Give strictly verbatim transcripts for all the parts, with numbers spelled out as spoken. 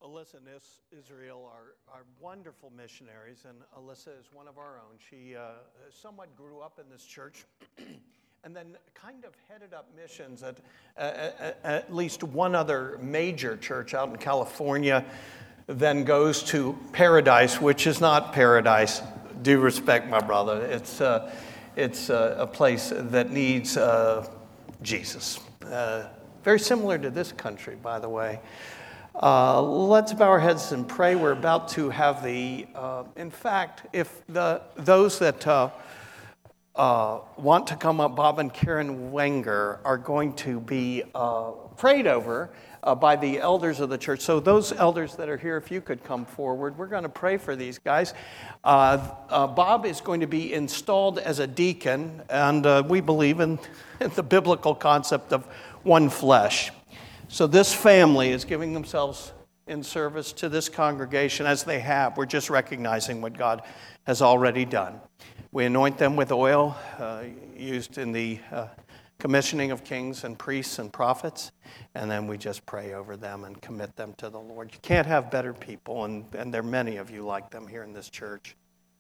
Alyssa and Israel are, are wonderful missionaries, and Alyssa is one of our own. She uh, somewhat grew up in this church and then kind of headed up missions at, at, at least one other major church out in California, then goes to Paradise, which is not paradise. Due respect, my brother. It's, uh, it's uh, a place that needs uh, Jesus. Uh, very similar to this country, by the way. Uh, let's bow our heads and pray. We're about to have the, uh, in fact, if the those that uh, uh, want to come up, Bob and Karen Wenger, are going to be uh, prayed over uh, by the elders of the church. So those elders that are here, if you could come forward, we're going to pray for these guys. Uh, uh, Bob is going to be installed as a deacon, and uh, we believe in, in the biblical concept of one flesh. So this family is giving themselves in service to this congregation as they have. We're just recognizing what God has already done. We anoint them with oil uh, used in the uh, commissioning of kings and priests and prophets, and then we just pray over them and commit them to the Lord. You can't have better people, and, and there are many of you like them here in this church.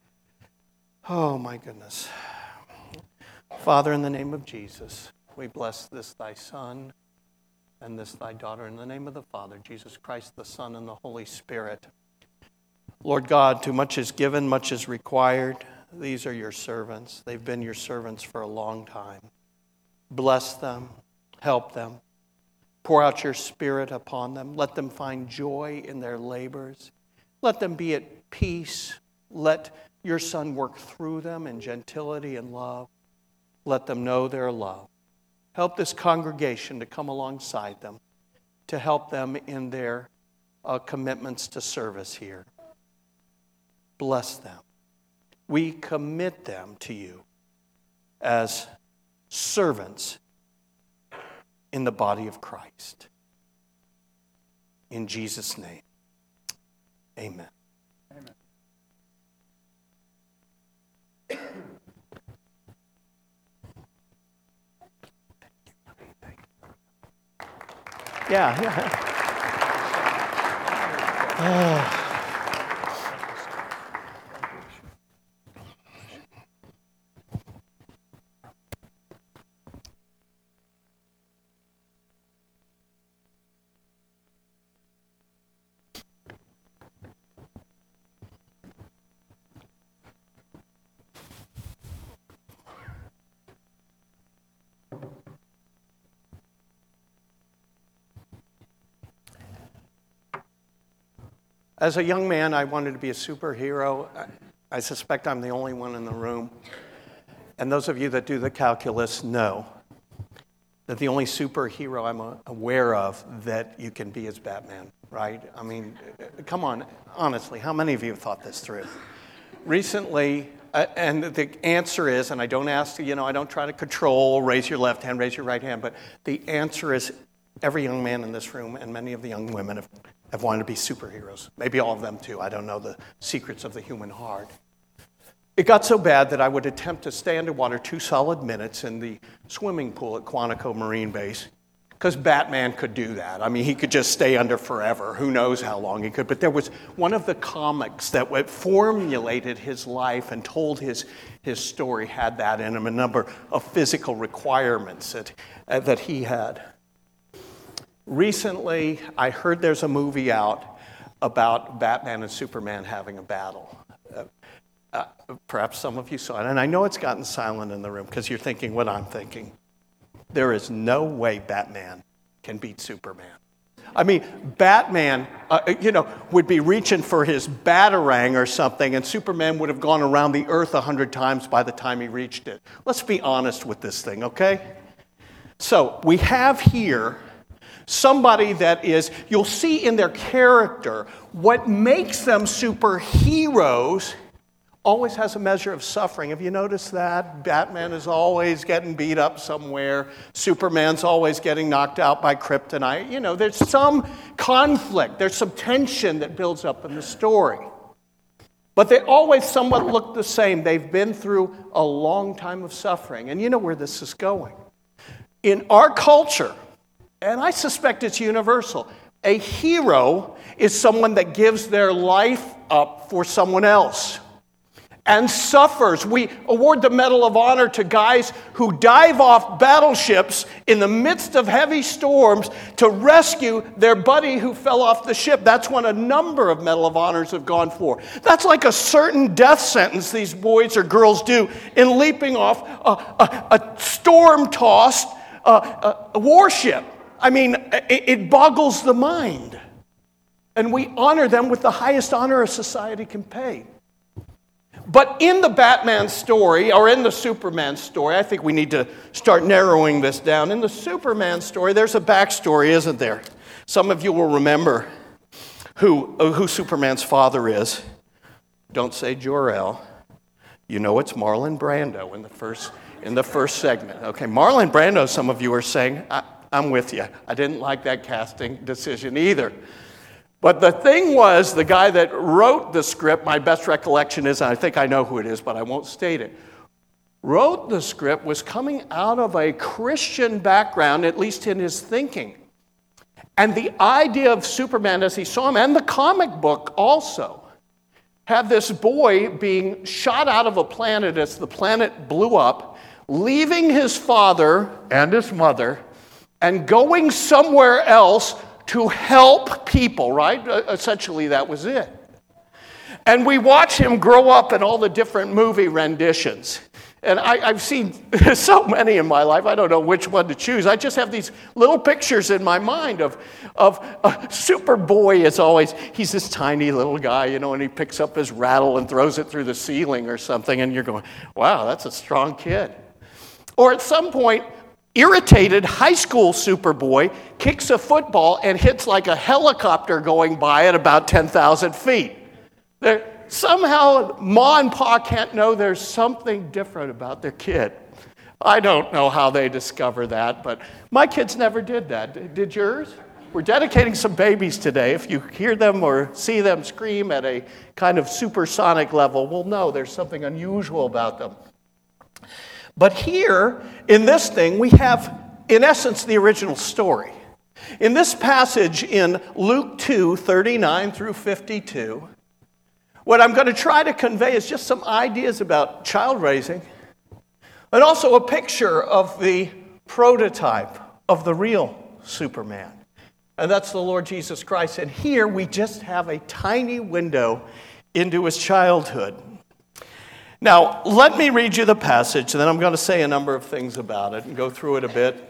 Oh, my goodness. Father, in the name of Jesus, we bless this thy Son, and this thy daughter, in the name of the Father, Jesus Christ, the Son, and the Holy Spirit. Lord God, too much is given, much is required. These are your servants. They've been your servants for a long time. Bless them, help them, pour out your Spirit upon them. Let them find joy in their labors. Let them be at peace. Let your Son work through them in gentility and love. Let them know their love. Help this congregation to come alongside them, to help them in their uh, commitments to service here. Bless them. We commit them to you as servants in the body of Christ. In Jesus' name, amen. Amen. Yeah, yeah. Oh. As a young man, I wanted to be a superhero. I suspect I'm the only one in the room. And those of you that do the calculus know that the only superhero I'm aware of that you can be is Batman, right? I mean, come on, honestly, how many of you have thought this through? Recently, uh, and the answer is, and I don't ask, you know, I don't try to control, raise your left hand, raise your right hand, but the answer is every young man in this room and many of the young women have have wanted to be superheroes. Maybe all of them too. I don't know the secrets of the human heart. It got so bad that I would attempt to stay underwater two solid minutes in the swimming pool at Quantico Marine Base, because Batman could do that. I mean, he could just stay under forever. Who knows how long he could. But there was one of the comics that formulated his life and told his, his story had that in him, a number of physical requirements that, uh, that he had. Recently, I heard there's a movie out about Batman and Superman having a battle. Uh, uh, perhaps some of you saw it. And I know it's gotten silent in the room because you're thinking what I'm thinking. There is no way Batman can beat Superman. I mean, Batman, uh, you know, would be reaching for his Batarang or something, and Superman would have gone around the earth a hundred times by the time he reached it. Let's be honest with this thing, okay? So we have here somebody that is, you'll see in their character, what makes them superheroes always has a measure of suffering. Have you noticed that? Batman is always getting beat up somewhere. Superman's always getting knocked out by kryptonite. You know, there's some conflict. There's some tension that builds up in the story. But they always somewhat look the same. They've been through a long time of suffering. And you know where this is going. In our culture, and I suspect it's universal, A hero is someone that gives their life up for someone else and suffers. We award the Medal of Honor to guys who dive off battleships in the midst of heavy storms to rescue their buddy who fell off the ship. That's what a number of Medal of Honors have gone for. That's like a certain death sentence these boys or girls do in leaping off a, a, a storm-tossed uh, a warship. I mean, it, it boggles the mind. And we honor them with the highest honor a society can pay. But in the Batman story, or in the Superman story, I think we need to start narrowing this down. In the Superman story, there's a backstory, isn't there? Some of you will remember who, who Superman's father is. Don't say Jor-El. You know it's Marlon Brando in the first, in the first segment. Okay, Marlon Brando, some of you are saying, I, I'm with you. I didn't like that casting decision either. But the thing was, the guy that wrote the script, my best recollection is, and I think I know who it is, but I won't state it, wrote the script, was coming out of a Christian background, at least in his thinking. And the idea of Superman as he saw him, and the comic book also, had this boy being shot out of a planet as the planet blew up, leaving his father and his mother, and going somewhere else to help people, right? Essentially, that was it. And we watch him grow up in all the different movie renditions. And I, I've seen so many in my life, I don't know which one to choose. I just have these little pictures in my mind of, of uh, Superboy is always, he's this tiny little guy, you know, and he picks up his rattle and throws it through the ceiling or something, and you're going, wow, that's a strong kid. Or at some point, irritated high school Superboy kicks a football and hits like a helicopter going by at about ten thousand feet. They're, somehow, Ma and Pa can't know there's something different about their kid. I don't know how they discover that, but my kids never did that. Did yours? We're dedicating some babies today. If you hear them or see them scream at a kind of supersonic level, we'll know there's something unusual about them. But here, in this thing, we have, in essence, the original story. In this passage in Luke two, thirty-nine through fifty-two, what I'm going to try to convey is just some ideas about child raising, and also a picture of the prototype of the real Superman. And that's the Lord Jesus Christ. And here we just have a tiny window into his childhood. Now, let me read you the passage, and then I'm going to say a number of things about it and go through it a bit.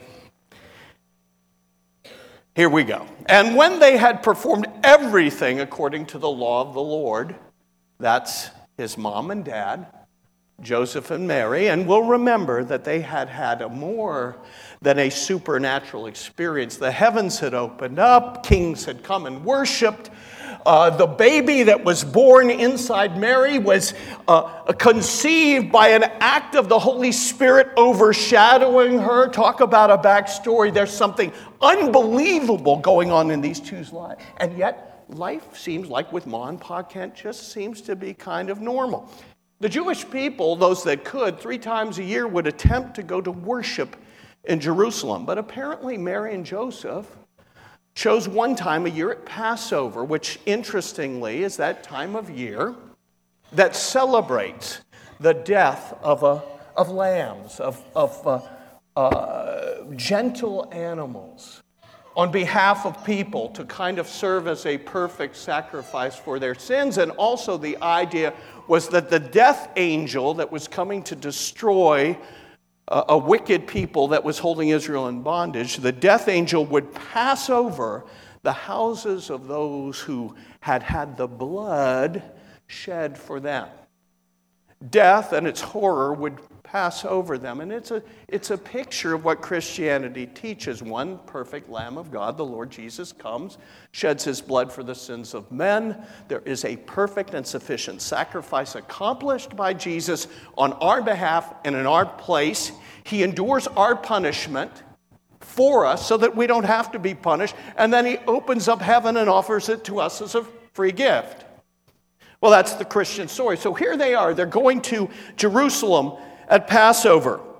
Here we go. And when they had performed everything according to the law of the Lord, that's his mom and dad, Joseph and Mary, and we'll remember that they had had a more than a supernatural experience. The heavens had opened up, kings had come and worshipped. Uh, the baby that was born inside Mary was uh, conceived by an act of the Holy Spirit overshadowing her. Talk about a backstory. There's something unbelievable going on in these two's lives. And yet, life seems like with Ma and Pa Kent just seems to be kind of normal. The Jewish people, those that could, three times a year would attempt to go to worship in Jerusalem. But apparently Mary and Joseph chose one time a year at Passover, which interestingly is that time of year that celebrates the death of, a, of lambs, of, of uh, uh, gentle animals on behalf of people to kind of serve as a perfect sacrifice for their sins. And also the idea was that the death angel that was coming to destroy a, a wicked people that was holding Israel in bondage, the death angel would pass over the houses of those who had had the blood shed for them. Death and its horror would pass over them. And it's a, it's a picture of what Christianity teaches. One perfect Lamb of God, the Lord Jesus, comes, sheds his blood for the sins of men. There is a perfect and sufficient sacrifice accomplished by Jesus on our behalf and in our place. He endures our punishment for us so that we don't have to be punished. And then he opens up heaven and offers it to us as a free gift. Well, that's the Christian story. So here they are. They're going to Jerusalem at Passover.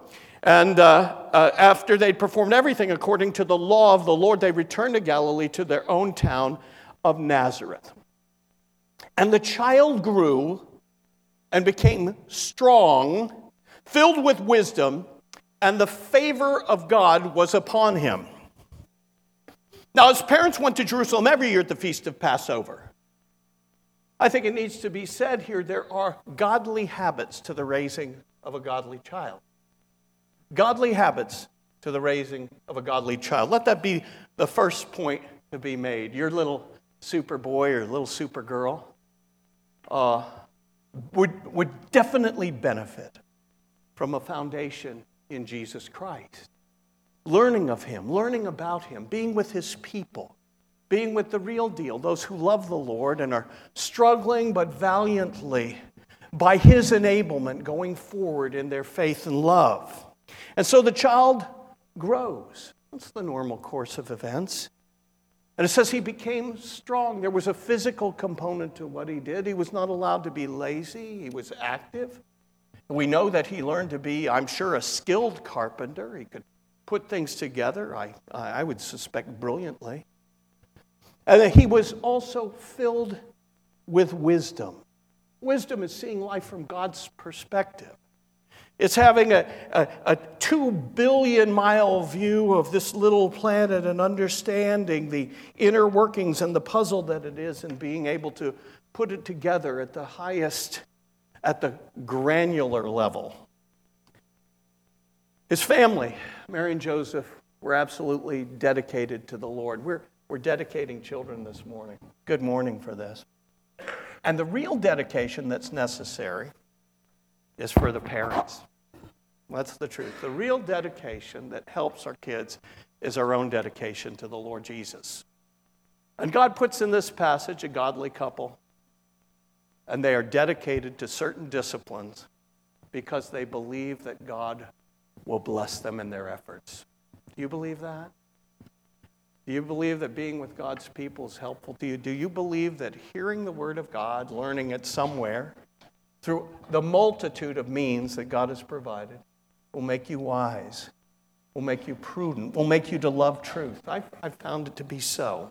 And uh, uh, after they'd performed everything according to the law of the Lord, they returned to Galilee to their own town of Nazareth. And the child grew and became strong, filled with wisdom, and the favor of God was upon him. Now, his parents went to Jerusalem every year at the Feast of Passover. I think it needs to be said here, there are godly habits to the raising of a godly child. Godly habits to the raising of a godly child. Let that be the first point to be made. Your little super boy or little super girl uh, would, would definitely benefit from a foundation in Jesus Christ. Learning of him, learning about him, being with his people, being with the real deal, those who love the Lord and are struggling but valiantly by his enablement going forward in their faith and love. And so the child grows. That's the normal course of events. And it says he became strong. There was a physical component to what he did. He was not allowed to be lazy. He was active. We know that he learned to be, I'm sure, a skilled carpenter. He could put things together, I, I would suspect, brilliantly. And that he was also filled with wisdom. Wisdom is seeing life from God's perspective. It's having a, a, a two billion mile view of this little planet and understanding the inner workings and the puzzle that it is and being able to put it together at the highest, at the granular level. His family, Mary and Joseph, were absolutely dedicated to the Lord. We're, we're dedicating children this morning. Good morning for this. And the real dedication that's necessary is for the parents. That's the truth. The real dedication that helps our kids is our own dedication to the Lord Jesus. And God puts in this passage a godly couple, and they are dedicated to certain disciplines because they believe that God will bless them in their efforts. Do you believe that? Do you believe that being with God's people is helpful to you? Do you believe that hearing the Word of God, learning it somewhere, through the multitude of means that God has provided, will make you wise, will make you prudent, will make you to love truth? I've, I've found it to be so.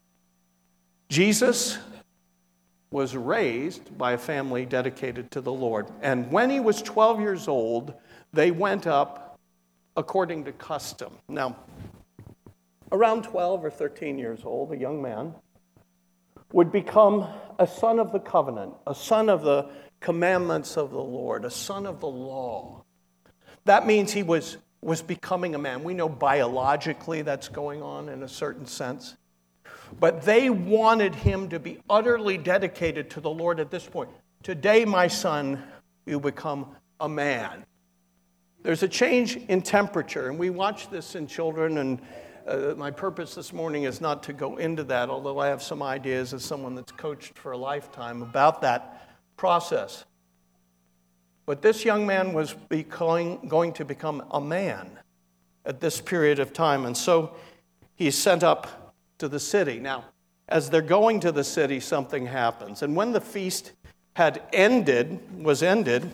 Jesus was raised by a family dedicated to the Lord. And when he was twelve years old, they went up according to custom. Now, around twelve or thirteen years old, a young man would become a son of the covenant, a son of the commandments of the Lord, a son of the law. That means he was, was becoming a man. We know biologically that's going on in a certain sense. But they wanted him to be utterly dedicated to the Lord at this point. Today, my son, you become a man. There's a change in temperature, and we watch this in children, and uh, my purpose this morning is not to go into that, although I have some ideas as someone that's coached for a lifetime about that process. But this young man was becoming, going to become a man at this period of time, and so he's sent up to the city. Now, as they're going to the city, something happens, and when the feast had ended, was ended,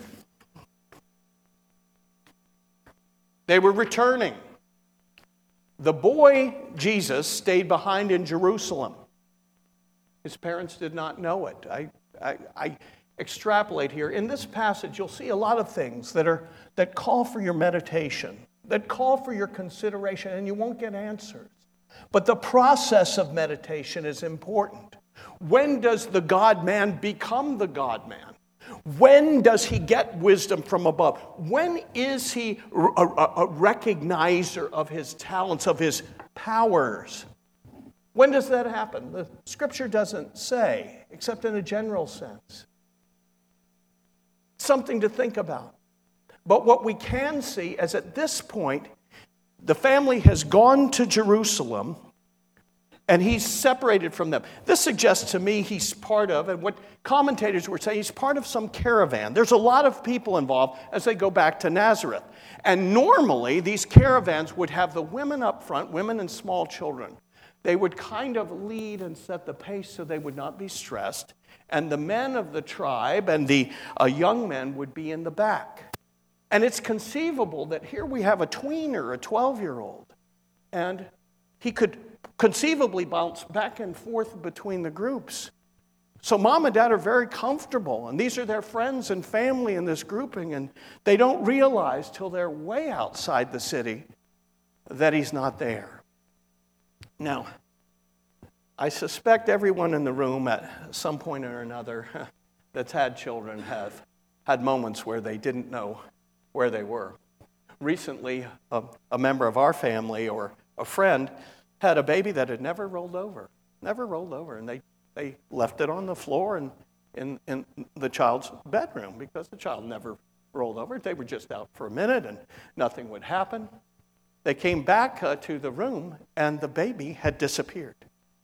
they were returning. The boy, Jesus, stayed behind in Jerusalem. His parents did not know it. I, I, I extrapolate here. In this passage, you'll see a lot of things that are that call for your meditation, that call for your consideration, and you won't get answers. But the process of meditation is important. When does the God-man become the God-man? When does he get wisdom from above? When is he a, a, a recognizer of his talents, of his powers? When does that happen? The Scripture doesn't say, except in a general sense. Something to think about. But what we can see is at this point, the family has gone to Jerusalem, and he's separated from them. This suggests to me he's part of, and what commentators were saying, he's part of some caravan. There's a lot of people involved as they go back to Nazareth. And normally, these caravans would have the women up front, women and small children. They would kind of lead and set the pace so they would not be stressed. And the men of the tribe and the uh, young men would be in the back. And it's conceivable that here we have a tweener, a twelve-year-old, and he could conceivably bounce back and forth between the groups. So mom and dad are very comfortable, and these are their friends and family in this grouping, and they don't realize till they're way outside the city that he's not there. Now, I suspect everyone in the room at some point or another that's had children have had moments where they didn't know where they were. Recently, a, a member of our family or a friend had a baby that had never rolled over, never rolled over, and they, they left it on the floor in, in, in the child's bedroom because the child never rolled over. They were just out for a minute and nothing would happen. They came back uh, to the room and the baby had disappeared.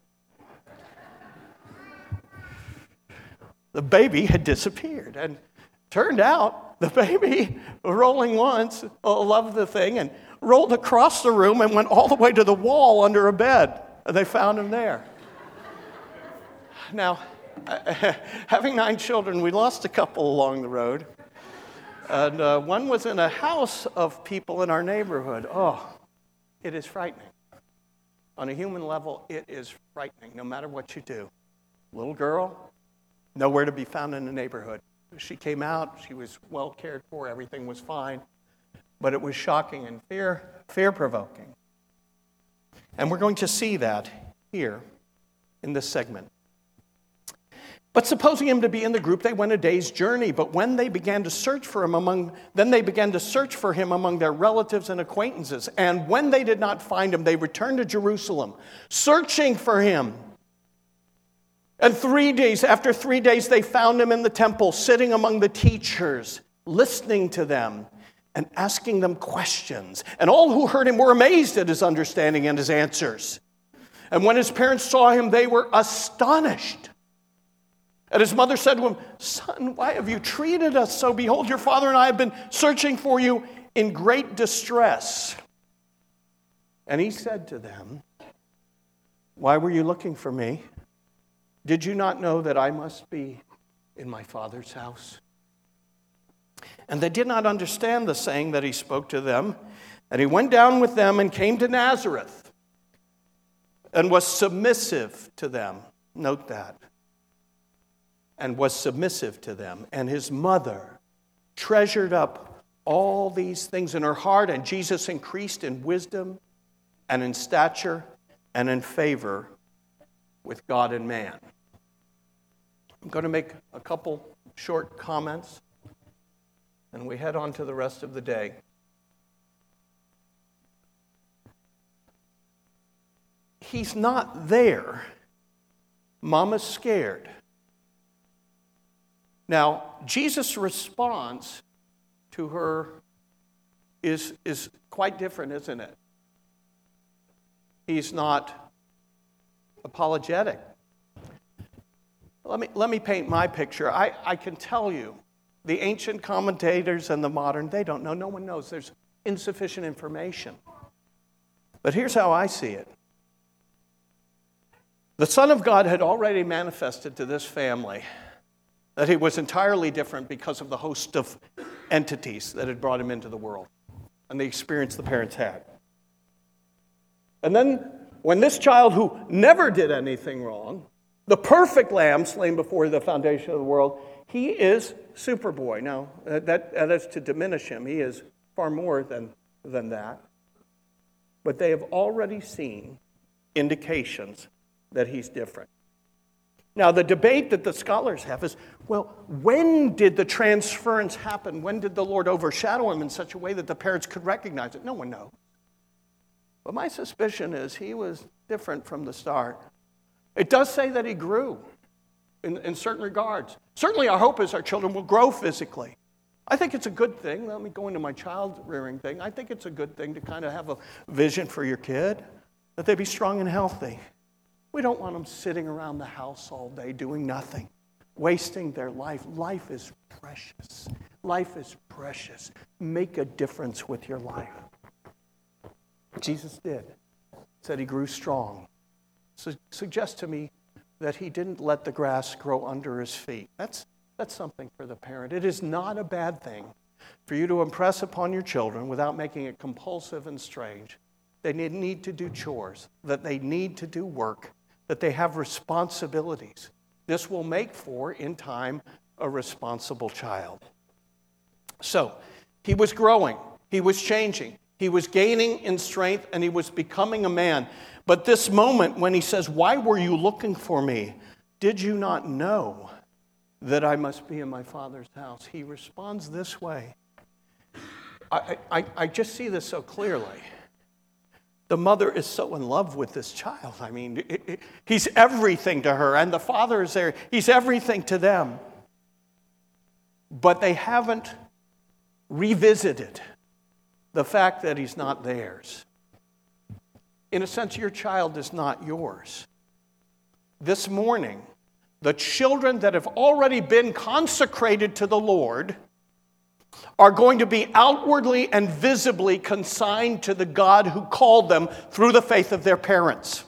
The baby had disappeared, and turned out the baby, rolling once, loved the thing, and rolled across the room and went all the way to the wall under a bed, and they found him there. Now, having nine children, we lost a couple along the road, and uh, one was in a house of people in our neighborhood. Oh, it is frightening. On a human level, it is frightening, no matter what you do. Little girl, nowhere to be found in the neighborhood. She came out, she was well cared for, everything was fine, but it was shocking and fear, fear-provoking. And we're going to see that here in this segment. But supposing him to be in the group, they went a day's journey. But when they began to search for him among, then they began to search for him among their relatives and acquaintances. And when they did not find him, they returned to Jerusalem, searching for him. And three days, after three days, they found him in the temple, sitting among the teachers, listening to them and asking them questions. And all who heard him were amazed at his understanding and his answers. And when his parents saw him, they were astonished. And his mother said to him, "Son, why have you treated us so? Behold, your father and I have been searching for you in great distress." And he said to them, "Why were you looking for me? Did you not know that I must be in my Father's house?" And they did not understand the saying that he spoke to them. And he went down with them and came to Nazareth and was submissive to them. Note that. And was submissive to them. And his mother treasured up all these things in her heart, and Jesus increased in wisdom and in stature and in favor with God and man. I'm going to make a couple short comments, and we head on to the rest of the day. He's not there. Mama's scared. Now, Jesus' response to her is, is quite different, isn't it? He's not apologetic. Let me, let me paint my picture. I, I can tell you, the ancient commentators and the modern, they don't know. No one knows. There's insufficient information. But here's how I see it. The Son of God had already manifested to this family that he was entirely different because of the host of entities that had brought him into the world and the experience the parents had. And then when this child who never did anything wrong, the perfect lamb slain before the foundation of the world, he is Superboy. Now, that, that is to diminish him. He is far more than, than that. But they have already seen indications that he's different. Now, the debate that the scholars have is, well, when did the transference happen? When did the Lord overshadow him in such a way that the parents could recognize it? No one knows. But my suspicion is he was different from the start. It does say that he grew in, in certain regards. Certainly our hope is our children will grow physically. I think it's a good thing. Let me go into my child rearing thing. I think it's a good thing to kind of have a vision for your kid, that they be strong and healthy. We don't want them sitting around the house all day doing nothing, wasting their life. Life is precious. Life is precious. Make a difference with your life. Jesus did. Said he grew strong. So suggest to me that he didn't let the grass grow under his feet. That's, that's something for the parent. It is not a bad thing for you to impress upon your children without making it compulsive and strange. They need to do chores, that they need to do work, that they have responsibilities. This will make for, in time, a responsible child. So, he was growing, he was changing, he was gaining in strength, and he was becoming a man. But this moment when he says, "Why were you looking for me? Did you not know that I must be in my Father's house?" He responds this way. I, I, I just see this so clearly. The mother is so in love with this child. I mean, it, it, he's everything to her, and the father is there. He's everything to them. But they haven't revisited the fact that he's not theirs. In a sense, your child is not yours. This morning, the children that have already been consecrated to the Lord are going to be outwardly and visibly consigned to the God who called them through the faith of their parents.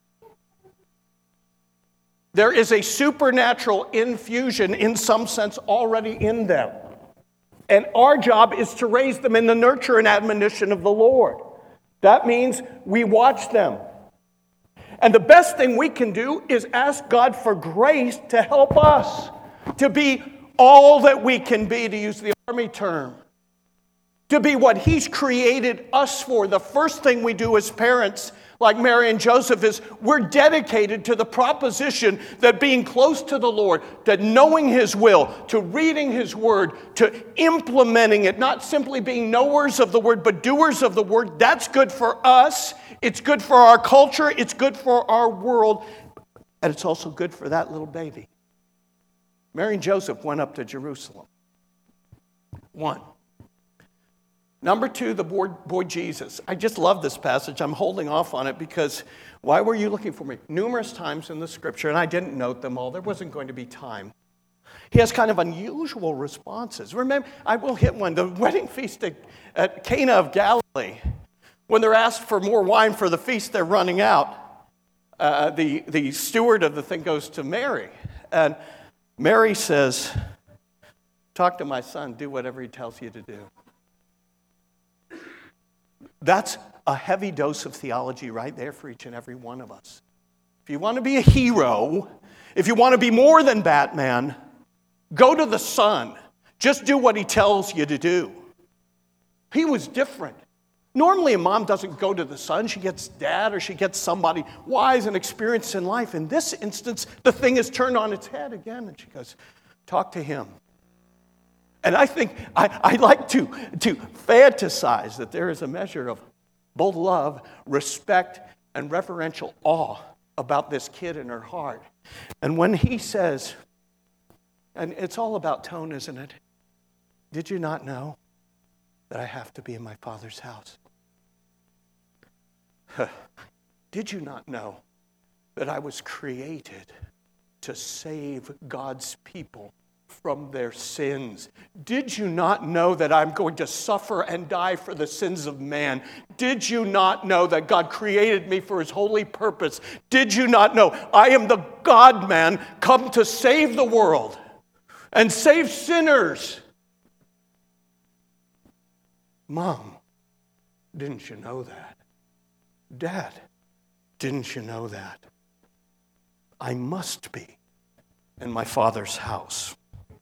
There is a supernatural infusion, in some sense, already in them. And our job is to raise them in the nurture and admonition of the Lord. That means we watch them. And the best thing we can do is ask God for grace to help us to be all that we can be, to use the Army term. To be what He's created us for. The first thing we do as parents, like Mary and Joseph, is we're dedicated to the proposition that being close to the Lord, to knowing His will, to reading His Word, to implementing it, not simply being knowers of the Word, but doers of the Word, that's good for us. It's good for our culture. It's good for our world. And it's also good for that little baby. Mary and Joseph went up to Jerusalem. One. Number two, the boy, boy Jesus. I just love this passage. I'm holding off on it because why were you looking for me? Numerous times in the Scripture, and I didn't note them all. There wasn't going to be time. He has kind of unusual responses. Remember, I will hit one. The wedding feast at, at Cana of Galilee. When they're asked for more wine for the feast, they're running out. Uh, the, the steward of the thing goes to Mary. And Mary says, "Talk to my son. Do whatever he tells you to do." That's a heavy dose of theology right there for each and every one of us. If you want to be a hero, if you want to be more than Batman, go to the son. Just do what he tells you to do. He was different. Normally, a mom doesn't go to the son. She gets dad or she gets somebody wise and experienced in life. In this instance, the thing is turned on its head again, and she goes, "Talk to him." And I think I, I like to, to fantasize that there is a measure of both love, respect, and reverential awe about this kid in her heart. And when he says, and it's all about tone, isn't it? "Did you not know that I have to be in my Father's house? Did you not know that I was created to save God's people from their sins? Did you not know that I'm going to suffer and die for the sins of man? Did you not know that God created me for His holy purpose? Did you not know I am the God-man come to save the world and save sinners?" Mom, didn't you know that? Dad, didn't you know that? I must be in my Father's house.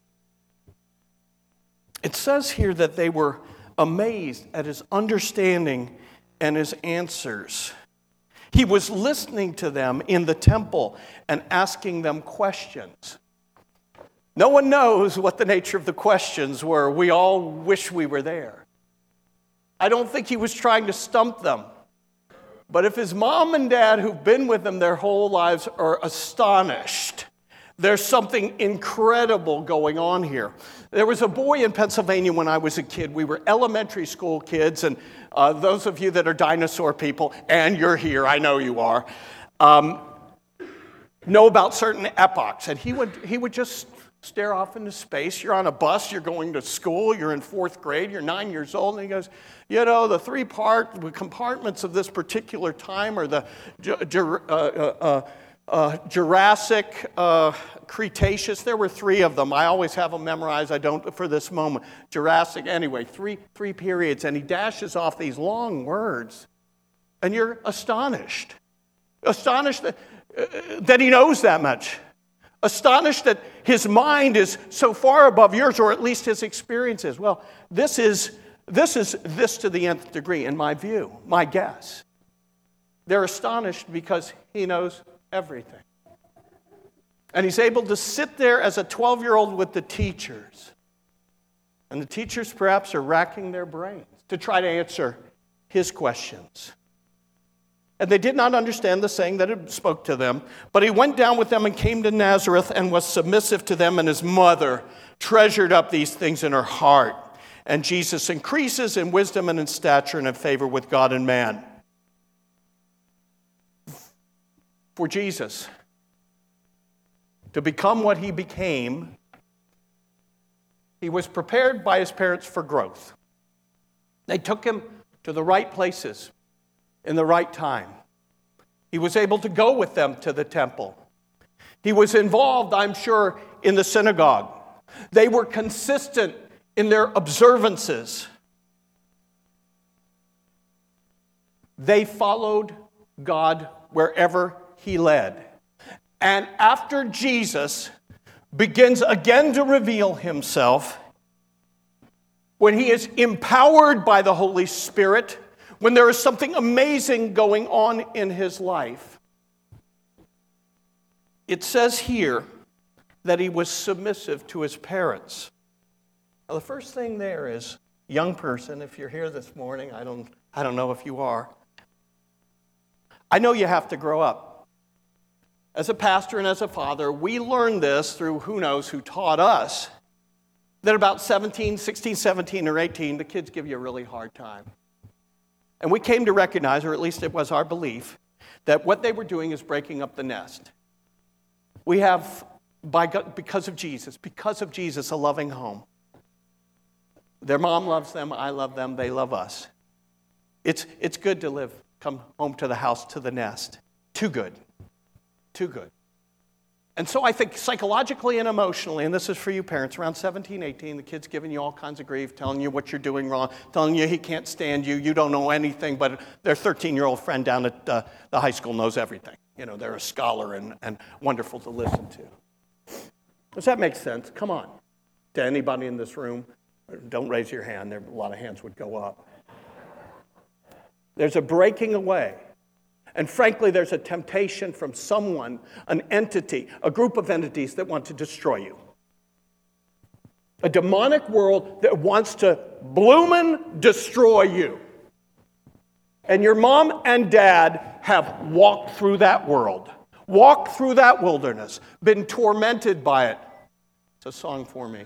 It says here that they were amazed at His understanding and His answers. He was listening to them in the temple and asking them questions. No one knows what the nature of the questions were. We all wish we were there. I don't think He was trying to stump them. But if His mom and dad, who've been with Him their whole lives, are astonished, there's something incredible going on here. There was a boy in Pennsylvania when I was a kid. We were elementary school kids, and uh, those of you that are dinosaur people, and you're here, I know you are, um, know about certain epochs. And he would he would just stare off into space. You're on a bus, you're going to school, you're in fourth grade, you're nine years old, and he goes, "You know, the three part compartments of this particular time are the uh, uh, uh, uh, Jurassic, uh, Cretaceous. There were three of them. I always have them memorized. I don't for this moment. Jurassic, anyway, three, three periods. And he dashes off these long words. And you're astonished. Astonished that, uh, that he knows that much. Astonished that his mind is so far above yours, or at least his experience is. Well, this is this is this to the nth degree, in my view, my guess. They're astonished because he knows everything. And he's able to sit there as a twelve-year-old with the teachers. And the teachers perhaps are racking their brains to try to answer his questions. And they did not understand the saying that it spoke to them. But he went down with them and came to Nazareth and was submissive to them. And his mother treasured up these things in her heart. And Jesus increases in wisdom and in stature and in favor with God and man. For Jesus to become what he became, he was prepared by his parents for growth. They took him to the right places in the right time. He was able to go with them to the temple. He was involved, I'm sure, in the synagogue. They were consistent in their observances. They followed God wherever he led. And after Jesus begins again to reveal himself, when he is empowered by the Holy Spirit, when there is something amazing going on in his life, it says here that he was submissive to his parents. Now, the first thing there is, young person, if you're here this morning, I don't, I don't know if you are, I know you have to grow up. As a pastor and as a father, we learned this through who knows who taught us, that about seventeen, sixteen, seventeen, or eighteen, the kids give you a really hard time. And we came to recognize, or at least it was our belief, that what they were doing is breaking up the nest. We have, by God, because of Jesus, because of Jesus, a loving home. Their mom loves them, I love them, they love us. It's, it's good to live, come home to the house, to the nest. Too good. Too good. And so I think psychologically and emotionally, and this is for you parents, around seventeen, eighteen, the kid's giving you all kinds of grief, telling you what you're doing wrong, telling you he can't stand you, you don't know anything, but their thirteen-year-old friend down at uh, the high school knows everything. You know, they're a scholar and, and wonderful to listen to. Does that make sense? Come on. To anybody in this room, don't raise your hand. There, a lot of hands would go up. There's a breaking away. And frankly, there's a temptation from someone, an entity, a group of entities that want to destroy you. A demonic world that wants to bloomin' destroy you. And your mom and dad have walked through that world, walked through that wilderness, been tormented by it. It's a song for me.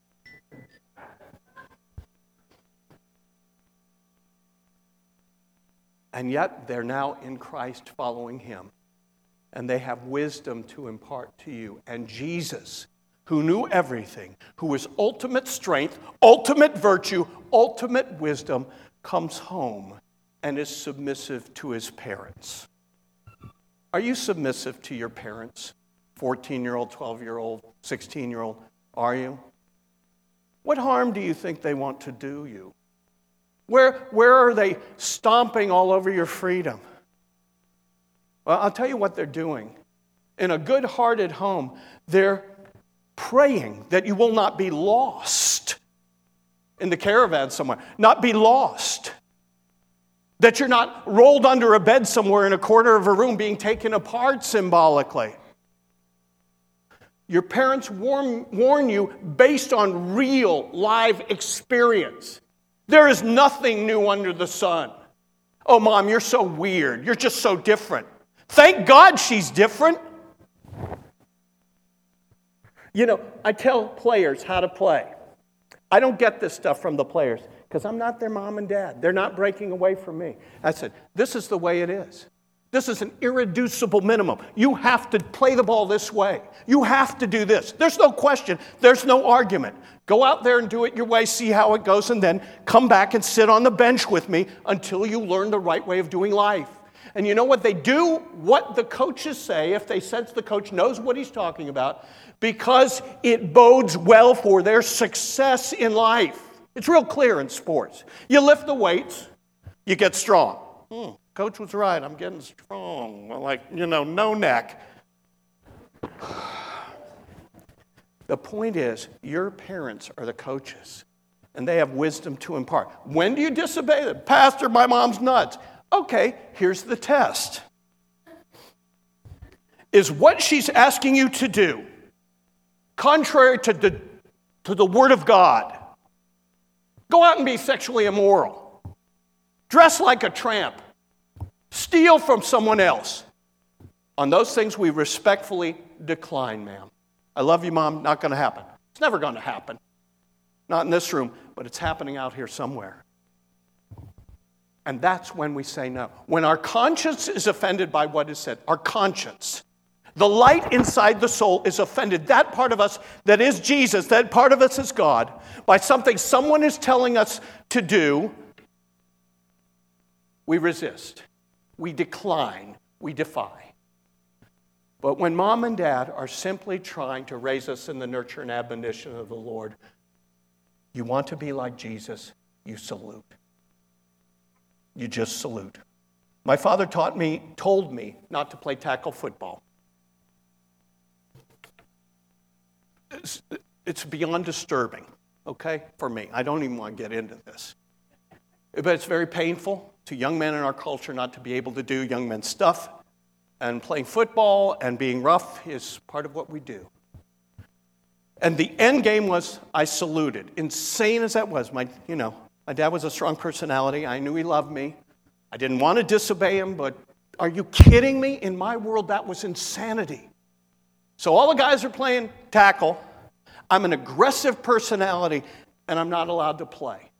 And yet, they're now in Christ following him. And they have wisdom to impart to you. And Jesus, who knew everything, who was ultimate strength, ultimate virtue, ultimate wisdom, comes home and is submissive to his parents. Are you submissive to your parents? fourteen-year-old, twelve-year-old, sixteen-year-old, are you? What harm do you think they want to do you? Where, where are they stomping all over your freedom? Well, I'll tell you what they're doing. In a good-hearted home, they're praying that you will not be lost in the caravan somewhere, not be lost. That you're not rolled under a bed somewhere in a corner of a room being taken apart symbolically. Your parents warn, warn you based on real, live experience. There is nothing new under the sun. Oh, Mom, you're so weird. You're just so different. Thank God she's different. You know, I tell players how to play. I don't get this stuff from the players because I'm not their mom and dad. They're not breaking away from me. I said, this is the way it is. This is an irreducible minimum. You have to play the ball this way. You have to do this. There's no question. There's no argument. Go out there and do it your way, see how it goes, and then come back and sit on the bench with me until you learn the right way of doing life. And you know what? They do what the coaches say if they sense the coach knows what he's talking about, because it bodes well for their success in life. It's real clear in sports. You lift the weights, you get strong. Hmm, coach was right, I'm getting strong. Well, like, you know, no neck. The point is, your parents are the coaches, and they have wisdom to impart. When do you disobey them? Pastor, my mom's nuts. Okay, here's the test. Is what she's asking you to do contrary to the, to the Word of God? Go out and be sexually immoral. Dress like a tramp. Steal from someone else. On those things, we respectfully decline, ma'am. I love you, Mom. Not going to happen. It's never going to happen. Not in this room, but it's happening out here somewhere. And that's when we say no. When our conscience is offended by what is said, our conscience, the light inside the soul is offended. That part of us that is Jesus, that part of us is God, by something someone is telling us to do, we resist, we decline, we defy. But when mom and dad are simply trying to raise us in the nurture and admonition of the Lord, you want to be like Jesus, you salute. You just salute. My father taught me, told me not to play tackle football. It's, it's beyond disturbing, okay, for me. I don't even want to get into this. But it's very painful to young men in our culture not to be able to do young men stuff. And playing football and being rough is part of what we do. And the end game was I saluted. Insane as that was, my, you know, my dad was a strong personality. I knew he loved me. I didn't want to disobey him, but are you kidding me? In my world, that was insanity. So all the guys are playing tackle. I'm an aggressive personality, and I'm not allowed to play.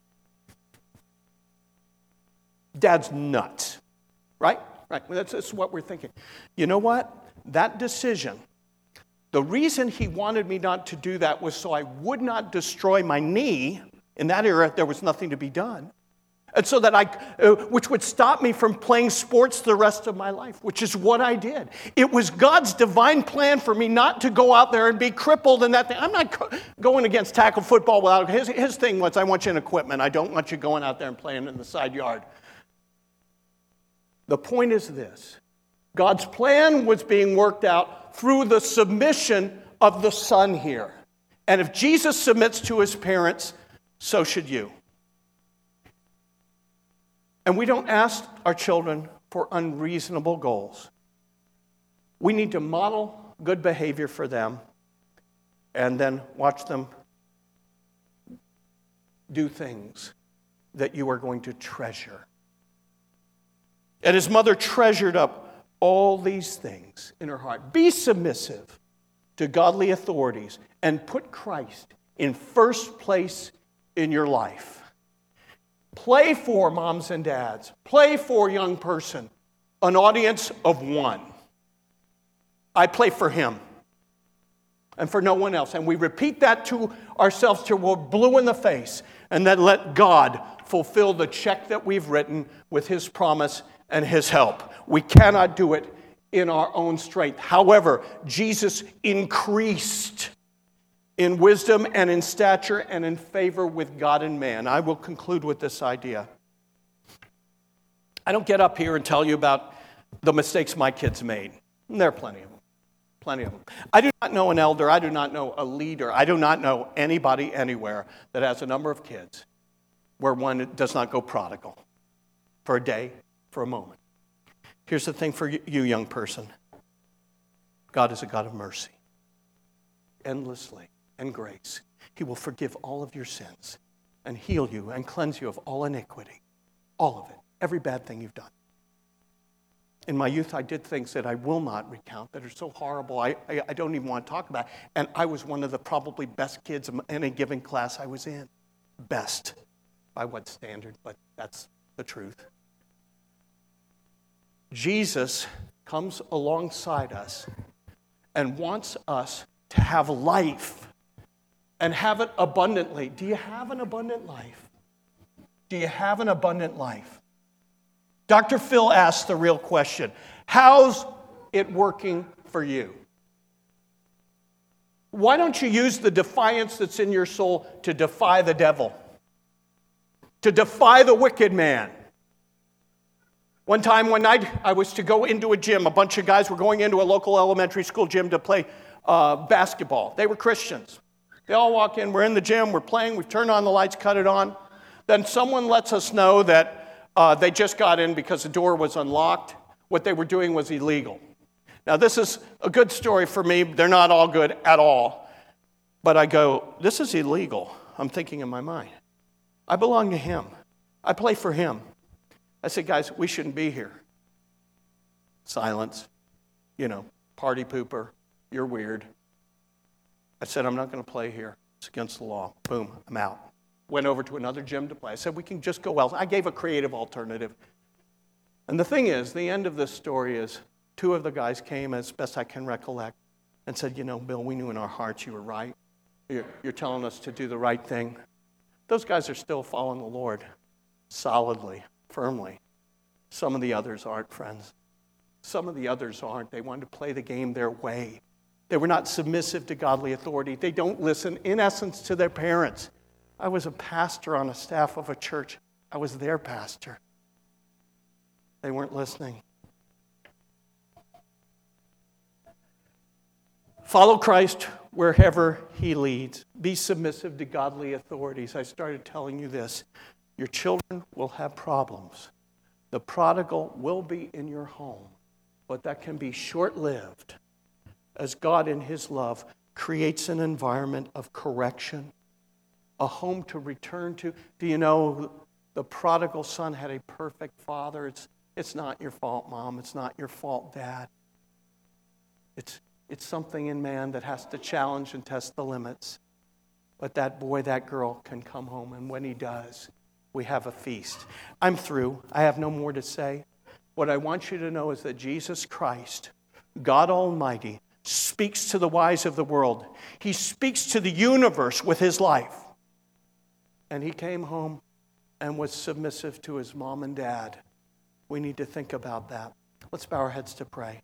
Dad's nuts, right? Right, that's, that's what we're thinking. You know what? That decision, the reason he wanted me not to do that was so I would not destroy my knee. In that era, there was nothing to be done. And so that I, uh, which would stop me from playing sports the rest of my life, which is what I did. It was God's divine plan for me not to go out there and be crippled and that thing. I'm not co- going against tackle football without, his, his thing was, I want you in equipment. I don't want you going out there and playing in the side yard. The point is this. God's plan was being worked out through the submission of the Son here. And if Jesus submits to his parents, so should you. And we don't ask our children for unreasonable goals. We need to model good behavior for them and then watch them do things that you are going to treasure. And his mother treasured up all these things in her heart. Be submissive to godly authorities and put Christ in first place in your life. Play for moms and dads. Play for young person. An audience of one. I play for him and for no one else. And we repeat that to ourselves till we're blue in the face. And then let God fulfill the check that we've written with his promise and his help. We cannot do it in our own strength. However, Jesus increased in wisdom and in stature and in favor with God and man. I will conclude with this idea. I don't get up here and tell you about the mistakes my kids made. And there are plenty of them. Plenty of them. I do not know an elder. I do not know a leader. I do not know anybody anywhere that has a number of kids where one does not go prodigal for a day, for a moment. Here's the thing for you, young person. God is a God of mercy, endlessly, and grace. He will forgive all of your sins and heal you and cleanse you of all iniquity. All of it. Every bad thing you've done. In my youth, I did things that I will not recount that are so horrible I, I, I don't even want to talk about. And I was one of the probably best kids in any given class I was in. Best. By what standard? But that's the truth. Jesus comes alongside us and wants us to have life and have it abundantly. Do you have an abundant life? Do you have an abundant life? Doctor Phil asked the real question. How's it working for you? Why don't you use the defiance that's in your soul to defy the devil? To defy the wicked man? One time, one night, I was to go into a gym. A bunch of guys were going into a local elementary school gym to play uh, basketball. They were Christians. They all walk in. We're in the gym. We're playing. We've turned on the lights, cut it on. Then someone lets us know that uh, they just got in because the door was unlocked. What they were doing was illegal. Now, this is a good story for me. They're not all good at all. But I go, this is illegal. I'm thinking in my mind. I belong to him. I play for him. I said, guys, we shouldn't be here. Silence. You know, party pooper. You're weird. I said, I'm not going to play here. It's against the law. Boom, I'm out. Went over to another gym to play. I said, we can just go else. I gave a creative alternative. And the thing is, the end of this story is, two of the guys came, as best I can recollect, and said, you know, Bill, we knew in our hearts you were right. You're, you're telling us to do the right thing. Those guys are still following the Lord solidly, firmly. Some of the others aren't, friends. Some of the others aren't. They wanted to play the game their way. They were not submissive to godly authority. They don't listen, in essence, to their parents. I was a pastor on a staff of a church. I was their pastor. They weren't listening. Follow Christ wherever he leads. Be submissive to godly authorities. I started telling you this. Your children will have problems. The prodigal will be in your home, but that can be short-lived as God in his love creates an environment of correction, a home to return to. Do you know the prodigal son had a perfect father? It's, it's not your fault, Mom. It's not your fault, Dad. It's It's something in man that has to challenge and test the limits. But that boy, that girl can come home, and when he does, we have a feast. I'm through. I have no more to say. What I want you to know is that Jesus Christ, God Almighty, speaks to the wise of the world. He speaks to the universe with his life. And he came home and was submissive to his mom and dad. We need to think about that. Let's bow our heads to pray.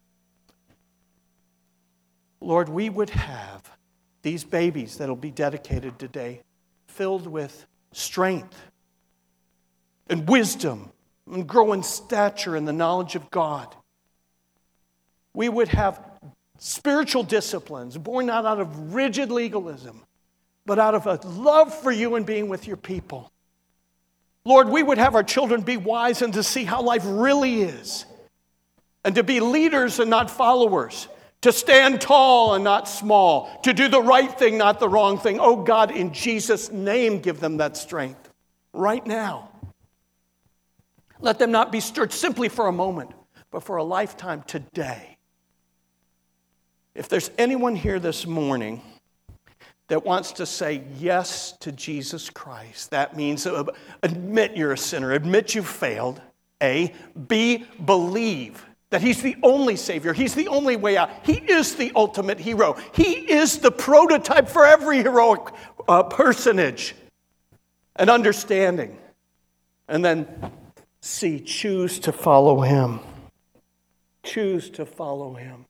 Lord, we would have these babies that will be dedicated today filled with strength and wisdom and grow in stature in the knowledge of God. We would have spiritual disciplines born not out of rigid legalism, but out of a love for you and being with your people. Lord, we would have our children be wise and to see how life really is, and to be leaders and not followers, to stand tall and not small, to do the right thing, not the wrong thing. Oh God, in Jesus' name, give them that strength right now. Let them not be stirred simply for a moment, but for a lifetime today. If there's anyone here this morning that wants to say yes to Jesus Christ, that means admit you're a sinner, admit you've failed. A, B, believe that he's the only Savior. He's the only way out. He is the ultimate hero. He is the prototype for every heroic uh, personage and understanding. And then C, choose to follow him. Choose to follow him.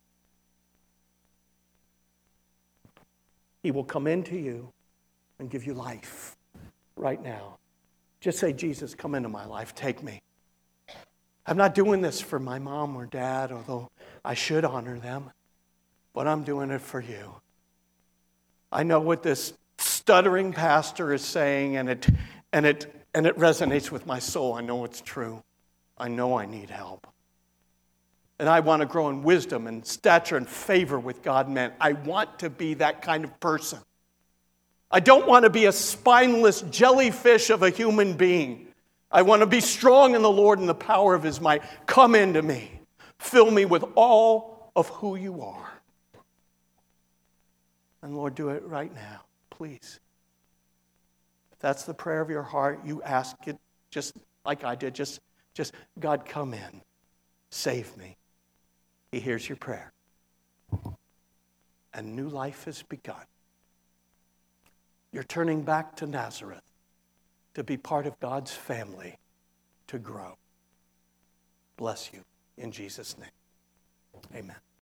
He will come into you and give you life right now. Just say, Jesus, come into my life. Take me. I'm not doing this for my mom or dad, although I should honor them, but I'm doing it for you. I know what this stuttering pastor is saying, and it and it and it resonates with my soul. I know it's true. I know I need help. And I want to grow in wisdom and stature and favor with God and man. I want to be that kind of person. I don't want to be a spineless jellyfish of a human being. I want to be strong in the Lord and the power of his might. Come into me. Fill me with all of who you are. And Lord, do it right now, please. If that's the prayer of your heart, you ask it just like I did. Just, just God, come in. Save me. He hears your prayer. And new life has begun. You're turning back to Nazareth to be part of God's family, to grow. bless you in Jesus' name. Amen.